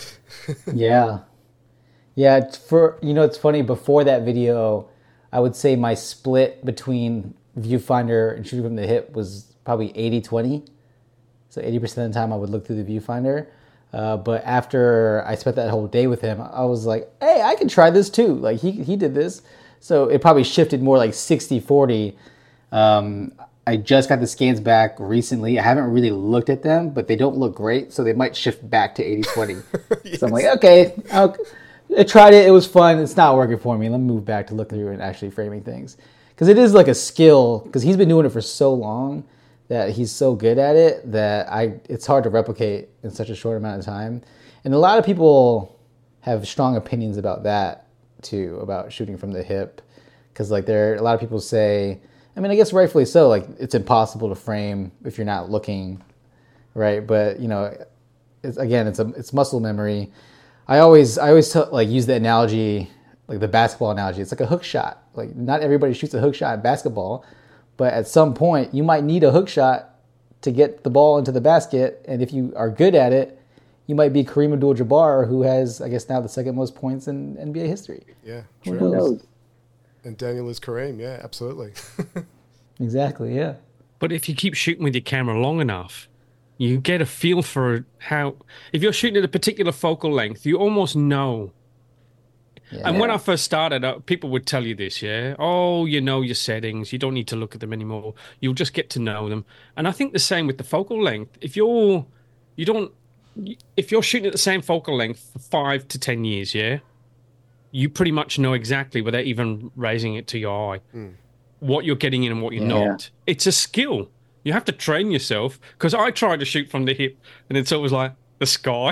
Yeah. Yeah, it's for you know, it's funny, before that video, I would say my split between viewfinder and shooting from the hip was probably eighty twenty. So eighty percent of the time I would look through the viewfinder. Uh, but after I spent that whole day with him, I was like, hey, I can try this too. Like, he, he did this. So it probably shifted more like sixty forty. Um, I just got the scans back recently. I haven't really looked at them, but they don't look great. So they might shift back to eighty twenty. So I'm like, okay, I'll, I tried it. It was fun. It's not working for me. Let me move back to look through and actually framing things. Because it is like a skill, because he's been doing it for so long that he's so good at it that I it's hard to replicate in such a short amount of time. And a lot of people have strong opinions about that too, about shooting from the hip. Because like there, a lot of people say, I mean, I guess rightfully so, like it's impossible to frame if you're not looking, right? But you know, it's, again, it's a it's muscle memory. I always I always t- like use the analogy, like the basketball analogy. It's like a hook shot. Like not everybody shoots a hook shot in basketball, but at some point you might need a hook shot to get the ball into the basket. And if you are good at it, you might be Kareem Abdul-Jabbar, who has, I guess, now the second most points in N B A history. yeah, Who true. knows? And Daniel is Kareem. Yeah, absolutely. Exactly. Yeah. but if you keep shooting with your camera long enough, you get a feel for how, if you're shooting at a particular focal length, you almost know. Yeah. And when I first started, uh, people would tell you this, yeah? Oh, you know your settings. You don't need to look at them anymore. You'll just get to know them. And I think the same with the focal length. If you're, you don't, if you're shooting at the same focal length for five to ten years, yeah, you pretty much know exactly without even raising it to your eye what you're getting in and what you're Yeah. not. It's a skill. You have to train yourself. Because I try to shoot from the hip, and it's always like the sky.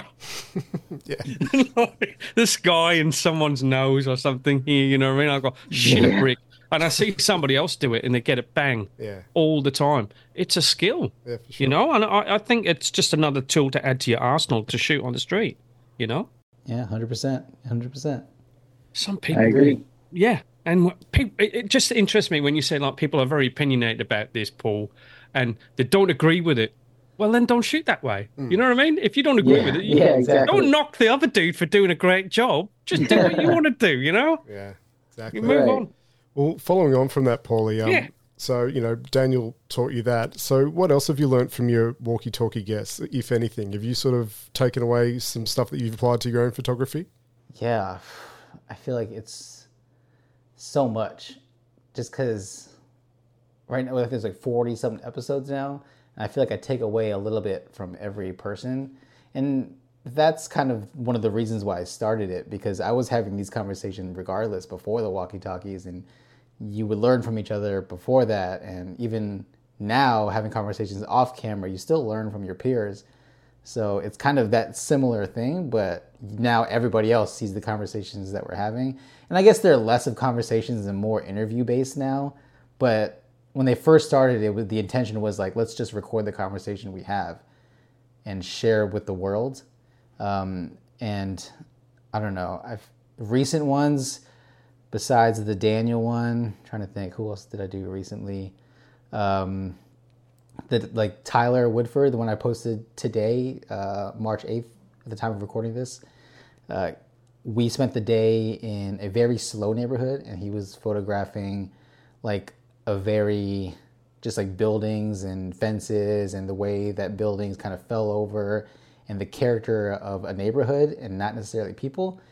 Yeah. Like, the sky in someone's nose or something here, you know what I mean? I go, shit, a brick. And I see somebody else do it and they get it bang Yeah. all the time. It's a skill, Yeah, for sure. you know? And I, I think it's just another tool to add to your arsenal to shoot on the street, you know? Yeah. one hundred percent. one hundred percent. Some people. I agree. Yeah. And what people, it, it just interests me when you say, like, people are very opinionated about this, Paul, and they don't agree with it. Well, then don't shoot that way. You know what I mean? If you don't agree Yeah, with it, you yeah, exactly. don't knock the other dude for doing a great job. Just do what you want to do, you know? Yeah, exactly. You move Right. on. Well, following on from that, Paulie, um, Yeah. so, you know, Daniel taught you that. So what else have you learnt from your walkie-talkie guests, if anything? Have you sort of taken away some stuff that you've applied to your own photography? Yeah, I feel like it's so much, just because right now there's like forty something episodes now, and I feel like I take away a little bit from every person, and that's kind of one of the reasons why I started it, because I was having these conversations regardless before the walkie-talkies, and you would learn from each other before that, and even now having conversations off camera, you still learn from your peers. So it's kind of that similar thing, but now everybody else sees the conversations that we're having. And I guess there are less of conversations and more interview based now. But when they first started, it was the intention was like, let's just record the conversation we have and share with the world. Um, and I don't know, I've recent ones besides the Daniel one, I'm trying to think, who else did I do recently? Um, that like Tyler Woodford, the one I posted today, uh, March eighth, at the time of recording this. Uh, we spent the day in a very slow neighborhood, and he was photographing like a very just like buildings and fences and the way that buildings kind of fell over and the character of a neighborhood and not necessarily people.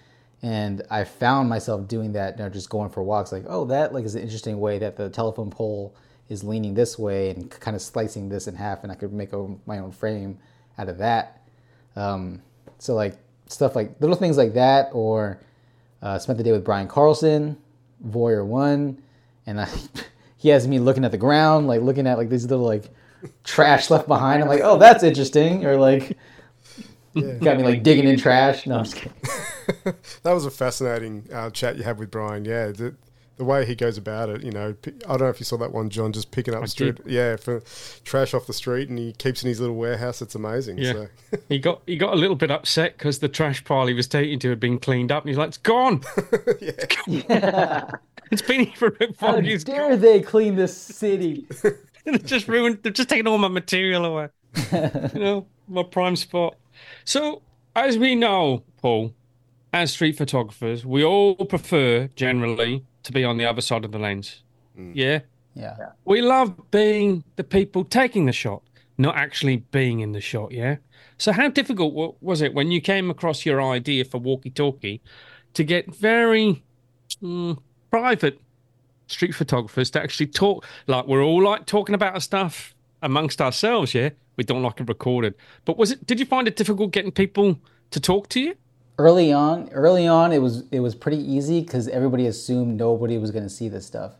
And I found myself doing that, you know, just going for walks. Like, oh, that like is an interesting way that the telephone pole is leaning this way and kind of slicing this in half, and I could make a, my own frame out of that. Um, so like stuff like little things like that, or uh, spent the day with Brian Carlson, Voyeur One, and I, he has me looking at the ground, like looking at like these little like trash left behind. I'm like, oh, that's interesting, or like yeah. got me like digging in trash. No, I'm just kidding. That was a fascinating uh, chat you had with Brian. Yeah, the, the way he goes about it, you know, I don't know if you saw that one, John, just picking up I street, did. yeah, for trash off the street, and he keeps in his little warehouse. It's amazing. Yeah, so. he got he got a little bit upset because the trash pile he was taking to had been cleaned up, and he's like, "It's gone. yeah. It's gone. Yeah. It's been here for about five How years. Dare gone. they clean this city? They've just ruined. They've just taken all my material away. You know, my prime spot. So, as we know, Paul, as street photographers, we all prefer generally to be on the other side of the lens. Mm. Yeah? Yeah. We love being the people taking the shot, not actually being in the shot, yeah? So how difficult was it when you came across your idea for walkie-talkie to get very mm, private street photographers to actually talk? Like, we're all like talking about our stuff amongst ourselves, yeah? We don't like it recorded. But was it? Did you find it difficult getting people to talk to you? Early on, early on, it was it was pretty easy because everybody assumed nobody was going to see this stuff.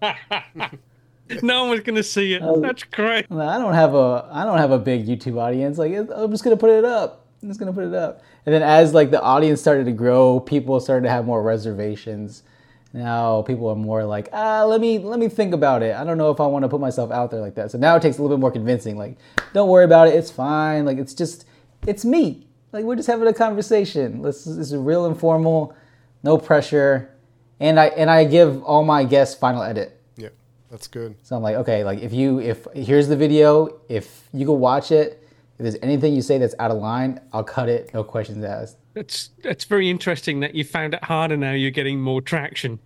No one was going to see it. Uh, That's great. I don't have a I don't have a big YouTube audience. Like, I'm just going to put it up. I'm just going to put it up. And then as like the audience started to grow, people started to have more reservations. Now people are more like, ah, let me let me think about it. I don't know if I want to put myself out there like that. So now it takes a little bit more convincing. Like, don't worry about it. It's fine. Like, it's just it's me. Like, we're just having a conversation. Let's, this is real informal, no pressure. And I and I give all my guests final edit. Yeah, that's good. So I'm like, okay, like if you, if here's the video, if you go watch it, if there's anything you say that's out of line, I'll cut it, no questions asked. That's, that's very interesting that you found it harder now, you're getting more traction.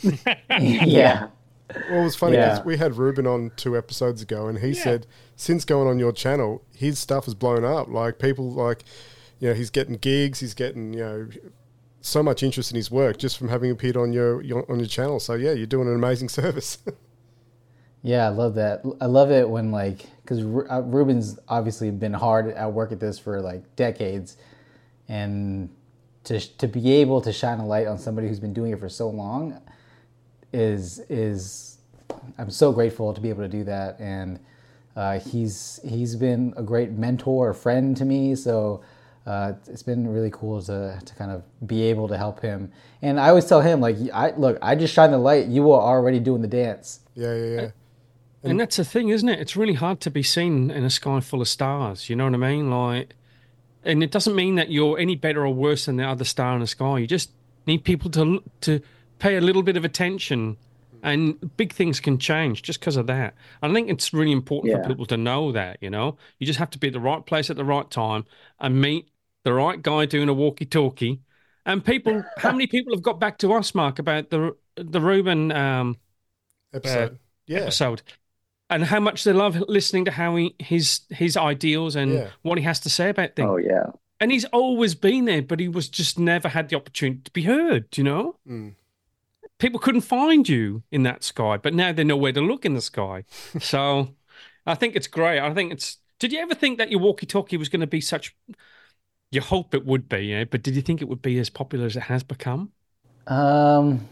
Yeah. Well, it was funny Yeah. because we had Ruben on two episodes ago, and he Yeah. said since going on your channel, his stuff has blown up. Like, people like... You know, he's getting gigs. He's getting, you know, so much interest in his work just from having appeared on your, your on your channel. So yeah, you're doing an amazing service. Yeah, I love that. I love it when like, because Ruben's obviously been hard at work at this for like decades, and to to be able to shine a light on somebody who's been doing it for so long is is I'm so grateful to be able to do that. And uh, he's he's been a great mentor, a friend to me. So. Uh, it's been really cool to to kind of be able to help him. And I always tell him, like, I look, I just shine the light. You were already doing the dance. Yeah, yeah, yeah. And, and that's the thing, isn't it? It's really hard to be seen in a sky full of stars. You know what I mean? Like, and it doesn't mean that you're any better or worse than the other star in the sky. You just need people to to pay a little bit of attention, and big things can change just because of that. I think it's really important Yeah. for people to know that. You know, you just have to be at the right place at the right time and meet the right guy doing a walkie-talkie. And people, how many people have got back to us, Mark, about the the Ruben um, Episode. uh, yeah. episode, and how much they love listening to how he his his ideals and Yeah. what he has to say about things. Oh yeah. And he's always been there, but he was just never had the opportunity to be heard. You know, Mm. people couldn't find you in that sky, but now they know where to look in the sky. So, I think it's great. I think it's. Did you ever think that your walkie-talkie was going to be such? You hope it would be, yeah, but did you think it would be as popular as it has become? Um,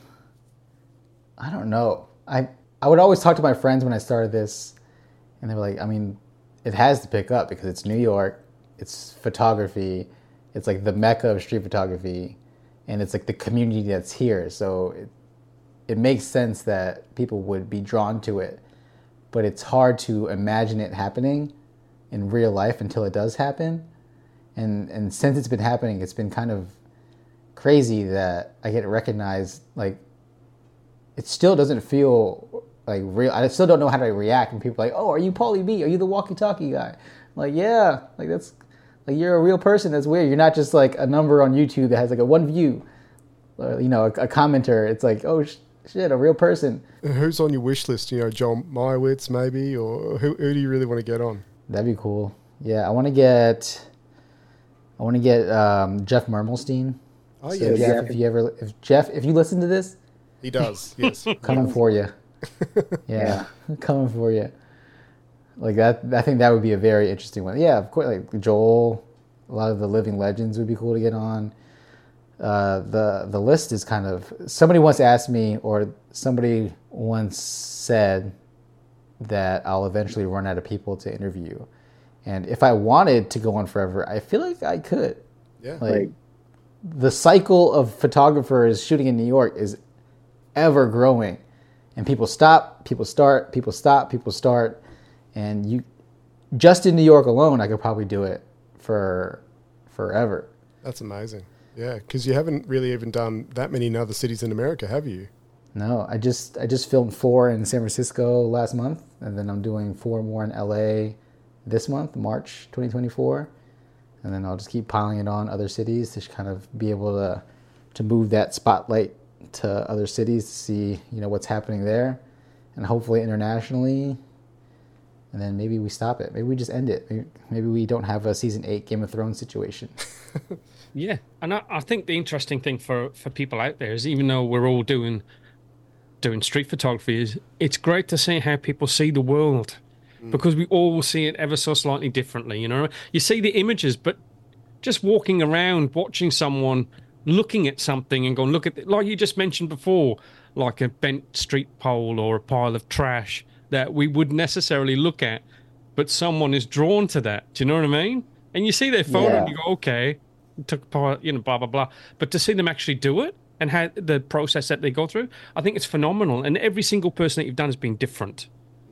I don't know. I I would always talk to my friends when I started this, and they were like, I mean, it has to pick up because it's New York, it's photography, it's like the mecca of street photography, and it's like the community that's here. So it, it makes sense that people would be drawn to it, but it's hard to imagine it happening in real life until it does happen. And and since it's been happening, it's been kind of crazy that I get recognized. Like, it still doesn't feel like real. I still don't know how to react when people are like, "Oh, are you Paulie B? Are you the walkie-talkie guy?" I'm like, yeah, like that's like you're a real person. That's weird. You're not just like a number on YouTube that has like a one view, or, you know, a, a commenter. It's like, oh sh- shit, a real person. Who's on your wish list? You know, Joel Meyerowitz maybe, or who, who do you really want to get on? That'd be cool. Yeah, I want to get. I want to get um, Jeff Mermelstein. Oh, So yes. Jeff, if you ever, if Jeff, if you listen to this, He does, yes. coming for you. Yeah, coming for you. Like that, I think that would be a very interesting one. Yeah, of course. Like Joel, a lot of the living legends would be cool to get on. Uh, the the list is kind of. Somebody once asked me, or somebody once said that I'll eventually run out of people to interview, and if I wanted to go on forever, I feel like I could. Yeah. Like the cycle of photographers shooting in New York is ever growing, and people stop, people start, people stop, people start, and you just in New York alone, I could probably do it for forever. That's amazing. Yeah, because you haven't really even done that many in other cities in America, have you? No, I just I just filmed four in San Francisco last month, and then I'm doing four more in L A this month, March twenty twenty-four, and then I'll just keep piling it on other cities to kind of be able to to move that spotlight to other cities to see, you know, what's happening there, and hopefully internationally. And then maybe we stop it. Maybe we just end it. Maybe, maybe we don't have a season eight Game of Thrones situation. Yeah, and I, I think the interesting thing for, for people out there is, even though we're all doing doing street photography, is it's great to see how people see the world, mm. because we all see it ever so slightly differently. You know, you see the images, but just walking around, watching someone looking at something and going, look at it, like you just mentioned before, like a bent street pole or a pile of trash that we wouldn't necessarily look at, but someone is drawn to that. Do you know what I mean? And you see their photo Yeah. and you go, okay, took part, you know, blah, blah, blah. But to see them actually do it and how the process that they go through, I think it's phenomenal. And every single person that you've done has been different.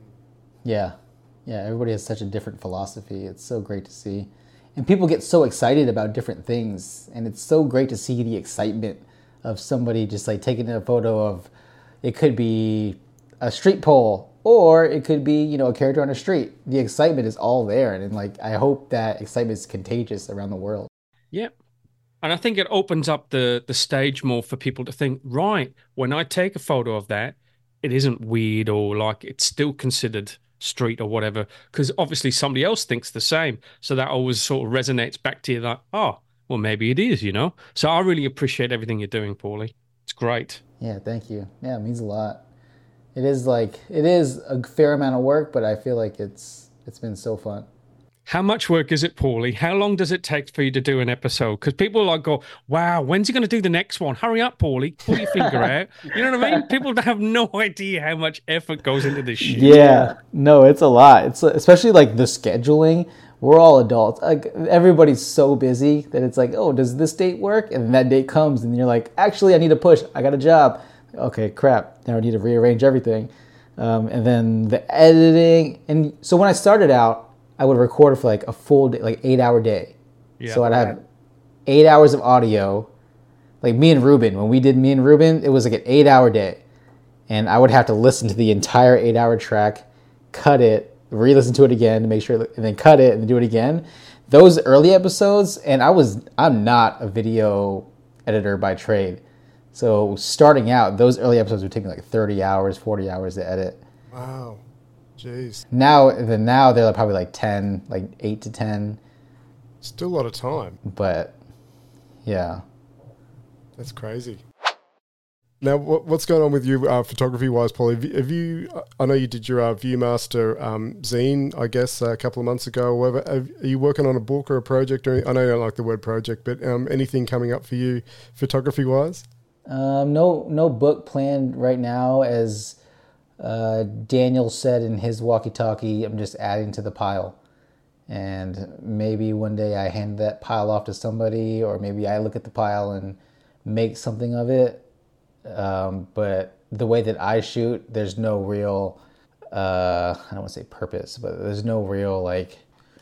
Yeah. Yeah, everybody has such a different philosophy. It's so great to see. And people get so excited about different things. And it's so great to see the excitement of somebody just like taking a photo of, it could be a street pole, or it could be, you know, a character on a street. The excitement is all there. And, and like, I hope that excitement is contagious around the world. Yeah. And I think it opens up the, the stage more for people to think, right, when I take a photo of that, it isn't weird or like it's still considered street or whatever, because obviously somebody else thinks the same. So that always sort of resonates back to you like, oh, well, maybe it is, you know? So I really appreciate everything you're doing, Paulie. It's great. Yeah, thank you. Yeah, it means a lot. It is like, it is a fair amount of work, but I feel like it's it's been so fun. How much work is it, Paulie? How long does it take for you to do an episode? Because people like go, wow, when's he going to do the next one? Hurry up, Paulie. Pull your finger out. You know what I mean? People have no idea how much effort goes into this shit. Yeah, no, it's a lot. It's especially like the scheduling. We're all adults. Like everybody's so busy that it's like, oh, does this date work? And then that date comes, and you're like, actually, I need to push. I got a job. Okay, crap. Now I need to rearrange everything. Um, and then the editing. And so when I started out, I would record for like a full day, like eight hour day. Yeah. So I'd have eight hours of audio. Like me and Ruben, when we did me and Ruben, it was like an eight hour day. And I would have to listen to the entire eight hour track, cut it, re-listen to it again to make sure, and then cut it and do it again. Those early episodes, and I was, I'm not a video editor by trade. So starting out, those early episodes would take me like thirty hours, forty hours to edit. Wow. Jeez. Now, then now they're like probably like ten, like eight to ten. Still a lot of time. But yeah. That's crazy. Now, what, what's going on with you uh, photography-wise, Paul? Have you, have you, I know you did your uh, Viewmaster um, zine, I guess, uh, a couple of months ago or whatever. Have, are you working on a book or a project? Or, I know you don't like the word project, but um, anything coming up for you photography-wise? Um, no, no book planned right now. As uh, Daniel said in his walkie-talkie, I'm just adding to the pile. And maybe one day I hand that pile off to somebody, or maybe I look at the pile and make something of it. Um, but the way that I shoot, there's no real, uh, I don't want to say purpose, but there's no real like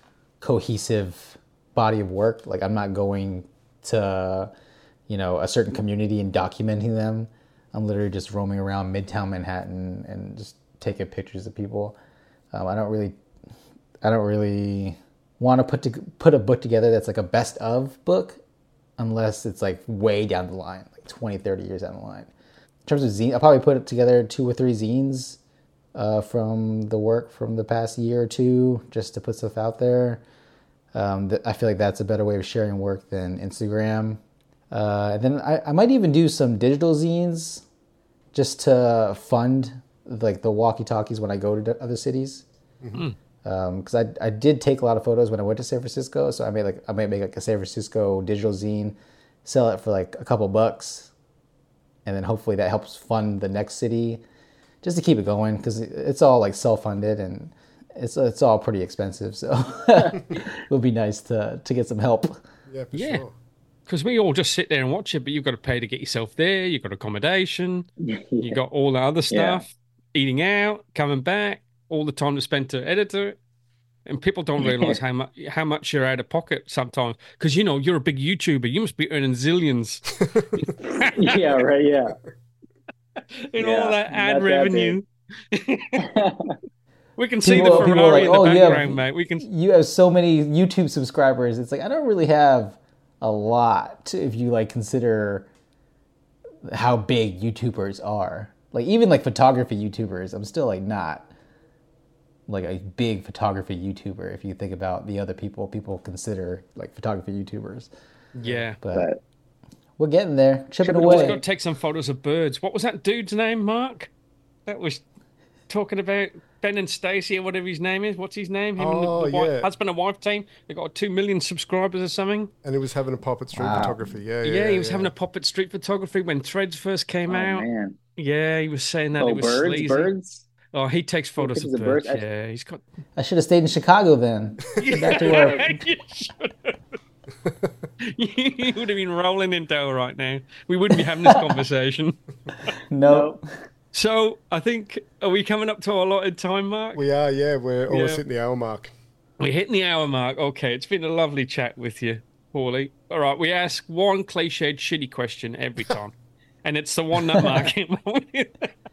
cohesive body of work. Like I'm not going to, you know, a certain community and documenting them. I'm literally just roaming around Midtown Manhattan and just taking pictures of people. Um, I don't really, I don't really want to put to put a book together that's like a best of book, unless it's like way down the line, like twenty, thirty years down the line. In terms of zine, I'll probably put together two or three zines uh, from the work from the past year or two, just to put stuff out there. Um, th- I feel like that's a better way of sharing work than Instagram. Uh, and then I, I might even do some digital zines just to fund like the walkie-talkies when I go to other cities. Mm-hmm. Um, cause I, I did take a lot of photos when I went to San Francisco. So I made like, I might make like a San Francisco digital zine, sell it for like a couple bucks. And then hopefully that helps fund the next city just to keep it going. Cause it's all like self-funded and it's, it's all pretty expensive. So it would be nice to, to get some help. Yeah, for Yeah. sure. Because we all just sit there and watch it, but you've got to pay to get yourself there. You've got accommodation. You got all the other stuff, eating out, coming back, all the time to spend to edit it. And people don't realize how much how much you're out of pocket sometimes. Because, you know, you're a big YouTuber. You must be earning zillions Yeah, right. Yeah. in Yeah, all that ad not that revenue. We can see People- the people are Ferrari like, in the "Oh, you have- background, mate. We can. You have so many YouTube subscribers. It's like, I don't really have a lot if you like consider how big YouTubers are. Like even like photography YouTubers, I'm still like not like a big photography YouTuber if you think about the other people people consider like photography YouTubers. Yeah. But, But we're getting there, chipping We've just away. got to take some photos of birds. What was that dude's name, Mark? That was talking about Ben and Stacey or whatever his name is. What's his name? Him and the, Oh, the wife, yeah. husband and wife team. They got two million subscribers or something. And he was having a pop at street Wow. photography. Yeah, yeah. Yeah, he was yeah. having a pop at street photography when Threads first came oh out. man, Yeah, he was saying that oh it was birds, sleazy. birds. Oh, he takes photos of pictures of birds. birds. I- Yeah, he's got. I should have stayed in Chicago then. Back to where You should have. You would have been rolling in dough right now. We wouldn't be having this conversation. no. So I think, are we coming up to our allotted time, Mark? We are, yeah. We're almost Yeah. hitting the hour mark. We're hitting the hour mark. Okay, it's been a lovely chat with you, Paulie. All right, we ask one cliched, shitty question every time, and it's the one that Mark came up with.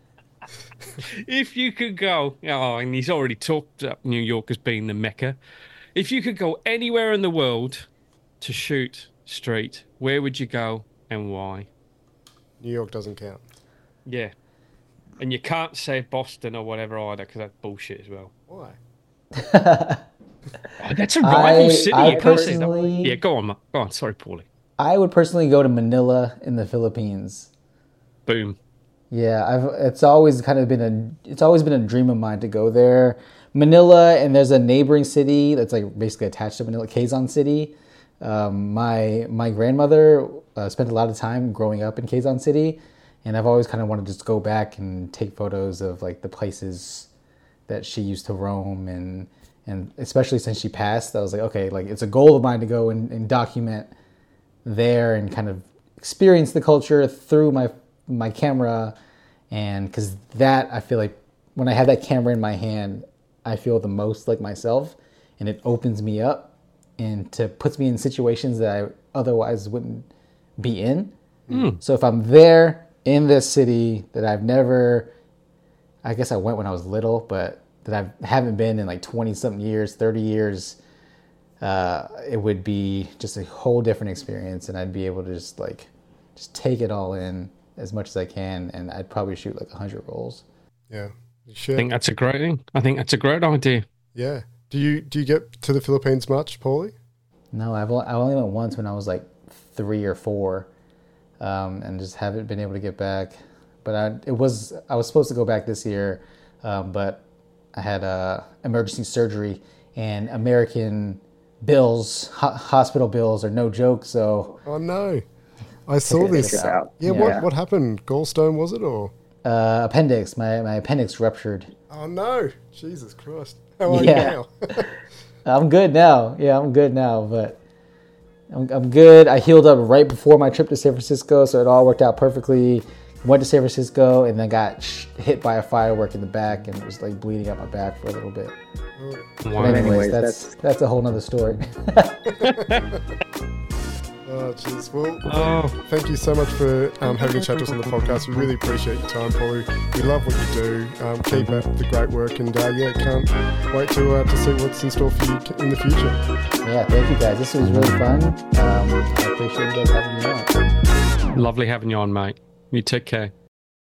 If you could go, oh, and he's already talked up New York as being the Mecca. If you could go anywhere in the world to shoot straight, where would you go and why? New York doesn't count. Yeah. And you can't say Boston or whatever either, because that's bullshit as well. Why? Oh, that's a rival I- city. I You can't say that. personally- Yeah, go on, Mark. Go on. Sorry, Paulie. I would personally go to Manila in the Philippines. Boom. Yeah, I've it's always kind of been a it's always been a dream of mine to go there. Manila, and there's a neighboring city that's like basically attached to Manila, Quezon City. Um, my my grandmother uh, spent a lot of time growing up in Quezon City, and I've always kind of wanted to just go back and take photos of like the places that she used to roam, and and especially since she passed, I was like, okay, like it's a goal of mine to go and, and document there and kind of experience the culture through my my camera. And because that, I feel like when I have that camera in my hand, I feel the most like myself, and it opens me up and to puts me in situations that I otherwise wouldn't be in. So if I'm there in this city that I've never, I guess I went when I was little, but that I haven't been in like twenty something years, thirty years, uh, it would be just a whole different experience, and I'd be able to just like just take it all in as much as I can, and I'd probably shoot like a hundred rolls. Yeah. You I should. think that's a great thing. I think that's a great idea. Yeah. Do you do you get to the Philippines much, Paulie? No, I've only, I only went once when I was like three or four, um, and just haven't been able to get back. But I it was I was supposed to go back this year, um, but I had uh, emergency surgery, and American bills, ho- hospital bills, are no joke. So Oh no. I saw it this. out. Yeah, Yeah. what what happened? Gallstone was it or? uh, appendix, my my appendix ruptured. Oh no. Jesus Christ. How are Yeah. you now? I'm good now. Yeah, I'm good now, but I'm, I'm good. I healed up right before my trip to San Francisco, so it all worked out perfectly. Went to San Francisco and then got sh- hit by a firework in the back and was like bleeding out my back for a little bit. Wow. But anyways, Anyways, that's that's- that's a whole nother story. Oh jeez. Well, Oh, thank you so much for um, having a chat to us on the podcast. We really appreciate your time, Paulie. We love what you do. Um, keep up the great work, and uh, yeah, can't wait to uh, to see what's in store for you in the future. Yeah, thank you guys. This was really fun. Um, I appreciate you guys having me on. lovely having you on, mate. You take care.